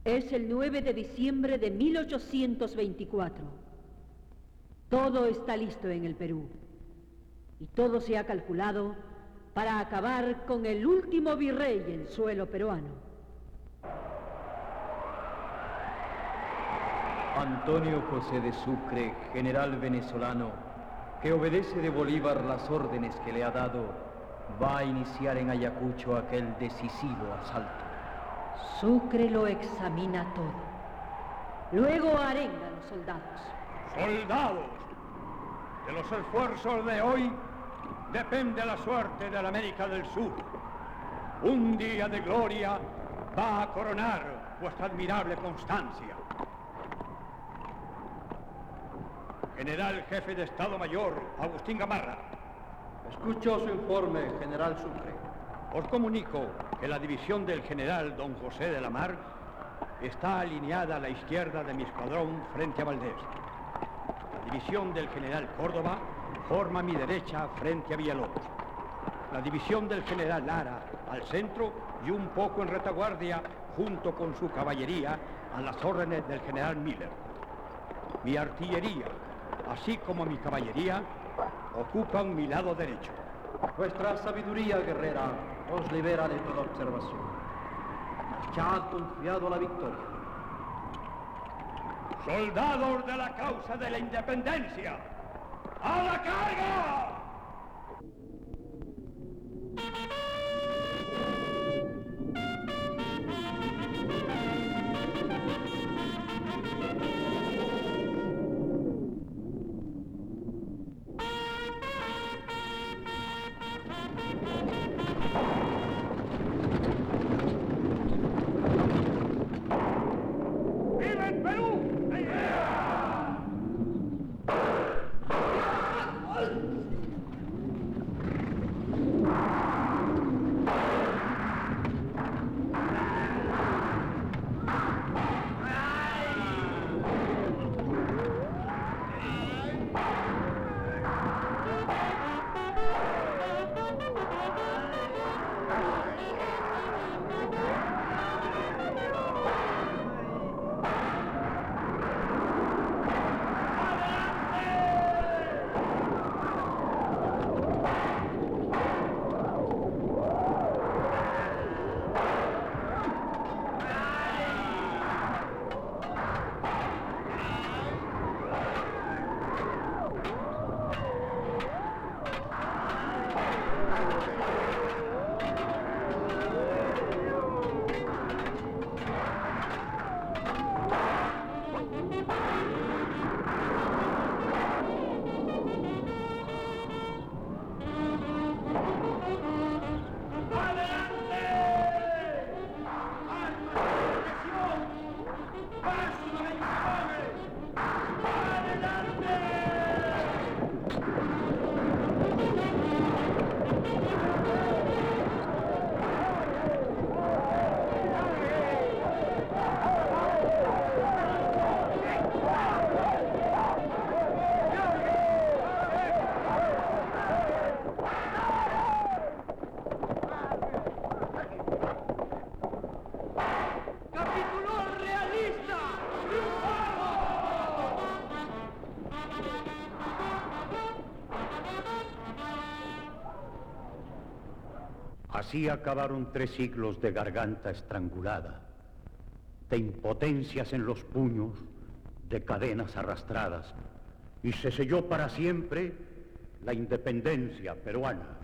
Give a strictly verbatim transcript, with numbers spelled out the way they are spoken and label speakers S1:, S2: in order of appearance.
S1: Es el nueve de diciembre de mil ochocientos veinticuatro. Todo está listo en el Perú. Y todo se ha calculado para acabar con el último virrey en suelo peruano.
S2: Antonio José de Sucre, general venezolano, que obedece de Bolívar las órdenes que le ha dado, va a iniciar en Ayacucho aquel decisivo asalto.
S1: Sucre lo examina todo. Luego arenga a los soldados.
S3: Soldados, de los esfuerzos de hoy depende la suerte de la América del Sur. Un día de gloria va a coronar vuestra admirable constancia. General Jefe de Estado Mayor, Agustín Gamarra.
S2: Escucho su informe, general Sucre.
S3: Os comunico que la división del general don José de la Mar está alineada a la izquierda de mi escuadrón frente a Valdés. La división del general Córdoba forma mi derecha frente a Villalobos. La división del general Lara al centro y un poco en retaguardia junto con su caballería a las órdenes del general Miller. Mi artillería, así como mi caballería, ocupan mi lado derecho.
S2: Vuestra sabiduría guerrera os libera de toda observación. Ya ha confiado la victoria.
S3: Soldados de la causa de la independencia, ¡a la carga!
S4: Así acabaron tres siglos de garganta estrangulada, de impotencias en los puños, de cadenas arrastradas, y se selló para siempre la independencia peruana.